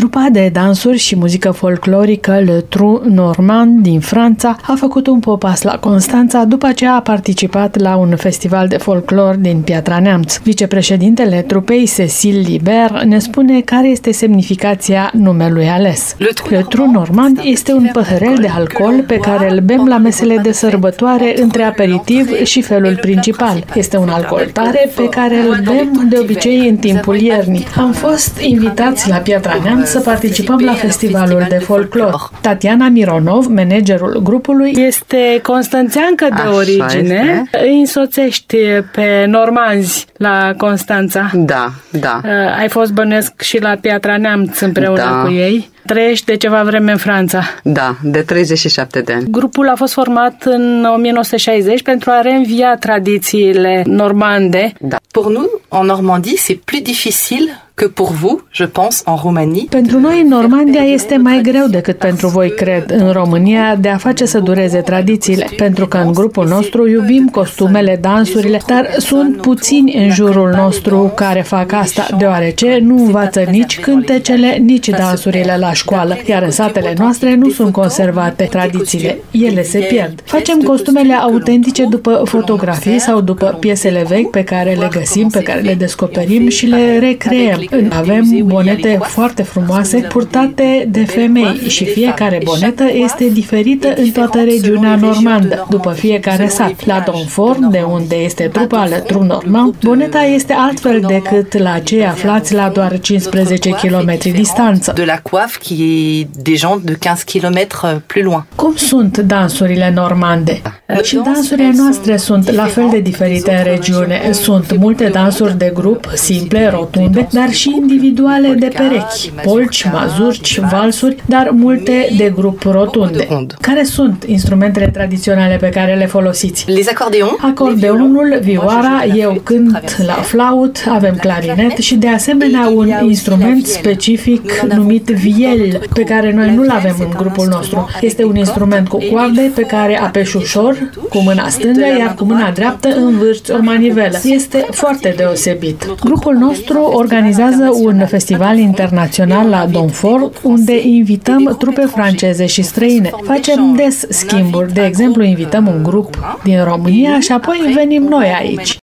Trupa de dansuri și muzică folclorică Le Trou Normand din Franța a făcut un popas la Constanța după ce a participat la un festival de folclor din Piatra Neamț. Vicepreședintele trupei, Cécile Libert, ne spune care este semnificația numelui ales. Le Trou Normand este un păhărel de alcool pe care îl bem la mesele de sărbătoare între aperitiv și felul principal. Este un alcool tare pe care îl bem de obicei în timpul iernii. Am fost invitați la Piatra Neamț să participăm la festivalul de folclor. Tatiana Mironov, managerul grupului, este constanțeancă de origine. Îi însoțești pe normanzi la Constanța. Da. Ai fost, bănuiesc, și la Piatra Neamț împreună cu ei. Trăiești de ceva vreme în Franța. Da, de 37 de ani. Grupul a fost format în 1960 pentru a reînvia tradițiile normande. Da. Pour nous, en Normandie, c'est plus difficile que pour vous, je pense, en Roumanie. Pentru noi, în Normandia este mai greu decât pentru voi, cred, în România, de a face să dureze tradițiile. Pentru că în grupul nostru iubim costumele, dansurile, dar sunt puțini în jurul nostru care fac asta, deoarece nu învață nici cântecele, nici dansurile la școală, iar în satele noastre nu sunt conservate tradițiile, ele se pierd. Facem costumele autentice după fotografii sau după piesele vechi pe care le găsim, pe care le descoperim și le recreăm. Avem bonete foarte frumoase purtate de femei și fiecare bonetă este diferită în toată regiunea normandă, după fiecare sat. La Donfort, de unde este trupa Le Trou Normand, boneta este altfel decât la cei aflați la doar 15 km distanță. De la coiffe qui est des gens de 15 km plus loin. Cum sunt dansurile normande? Și dansurile noastre sunt la fel de diferite în regiune. Sunt multe dansuri de grup, simple, rotunde, dar și individuale de perechi, polci, mazurci, valsuri, dar multe de grup rotunde. Care sunt instrumentele tradiționale pe care le folosiți? Les accordéons. Acordeonul, vioara, eu cânt la flaut, avem clarinet și de asemenea un instrument specific numit viel, pe care noi nu-l avem în grupul nostru. Este un instrument cu coarde pe care apeși ușor cu mâna stângă, iar cu mâna dreaptă învârți o manivelă. Este foarte deosebit. Grupul nostru organizează un festival internațional la Donfort, unde invităm trupe franceze și străine. Facem des schimburi. De exemplu, invităm un grup din România și apoi venim noi aici.